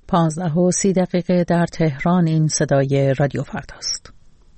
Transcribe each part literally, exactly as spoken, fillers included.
پانزده و سی دقیقه در تهران. این صدای رادیو فرداست.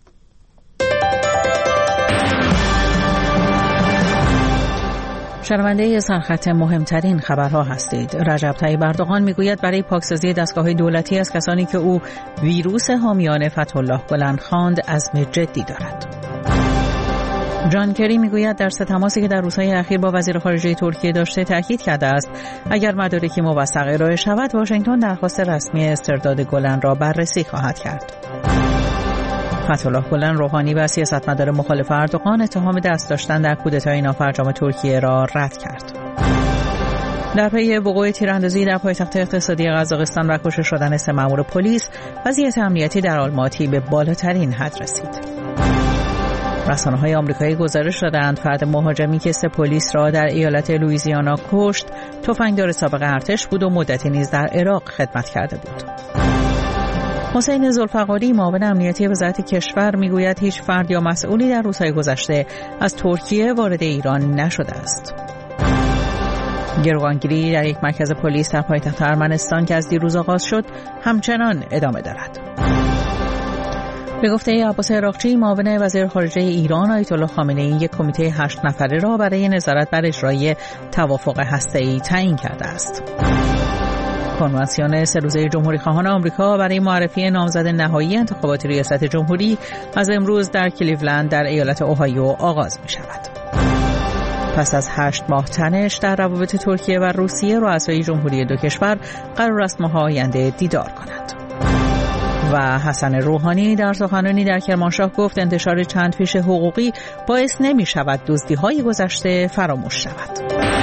شنونده سرخط مهمترین خبرها هستید. رجب طیب اردوغان میگوید برای پاکسازی دستگاه‌های دولتی از کسانی که او ویروس حامیان فتح‌الله بلند خواند عزم جدی دارد. جان کری میگوید در سه تماسی که در روزهای اخیر با وزیر خارجه ترکیه داشته تاکید کرده است اگر مدارکی موثق ارائه شود واشنگتن درخواست رسمی استرداد گلن را بررسی خواهد کرد. فتح‌الله گلن روحانی و سیاستمدار مخالف اردوغان اتهام دست داشتن در کودتای نافرجام ترکیه را رد کرد. در پی وقوع تیراندازی در پایتخت اقتصادی قزاقستان و کشته شدن سه مأمور پلیس، وضعیت امنیتی در آلماتی به بالاترین حد رسید. رسانه‌های آمریکایی گزارش دادند فرد مهاجمی که سه پلیس را در ایالت لوئیزیانا کشت، تفنگدار سابق ارتش بود و مدتی نیز در عراق خدمت کرده بود. حسین ذوالفقاری معاون امنیتی وزارت کشور میگوید هیچ فرد یا مسئولی در روزهای گذشته از ترکیه وارد ایران نشده است. گروگانگیری در یک مرکز پلیس در پایتخت ارمنستان که از دیروز آغاز شد همچنان ادامه دارد. به گفته عباس عراقچی معاون وزیر خارجه ایران، آیت الله خامنه‌ای یک کمیته هشت نفره را برای نظارت بر اجرای توافق هسته‌ای تعیین کرده است. کنوانسیون سه روزه جمهوری‌خواهان آمریکا برای معرفی نامزد نهایی انتخابات ریاست جمهوری از امروز در کلیولند در ایالت اوهایو آغاز می‌شود. پس از هشت ماه تنش در روابط ترکیه و روسیه، رؤسای جمهوری دو کشور قرار است ماه آینده دیدار کنند. و حسن روحانی در سخنرانی در کرمانشاه گفت انتشار چند فیش حقوقی باعث نمی‌شود دزدی‌های گذشته فراموش شود.